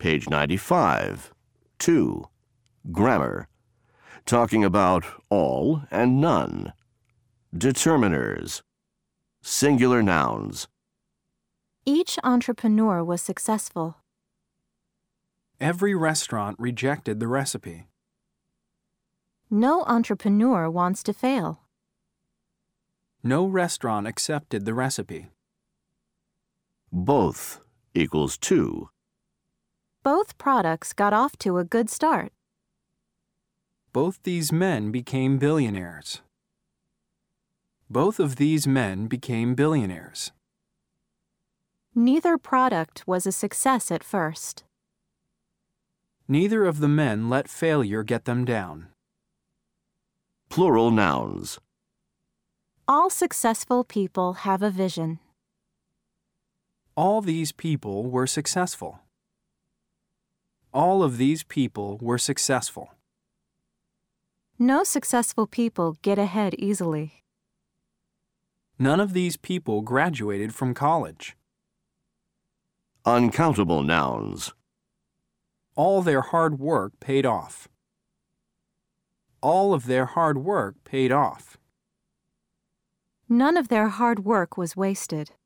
Page 95. 2. Grammar. Talking about all and none. Determiners. Singular nouns. Each entrepreneur was successful. Every restaurant rejected the recipe. No entrepreneur wants to fail. No restaurant accepted the recipe. Both equals 2. Both products got off to a good start. Both these men became billionaires. Both of these men became billionaires. Neither product was a success at first. Neither of the men let failure get them down. Plural nouns. All successful people have a vision. All these people were successful. All of these people were successful. No successful people get ahead easily. None of these people graduated from college. Uncountable nouns. All their hard work paid off. All of their hard work paid off. None of their hard work was wasted.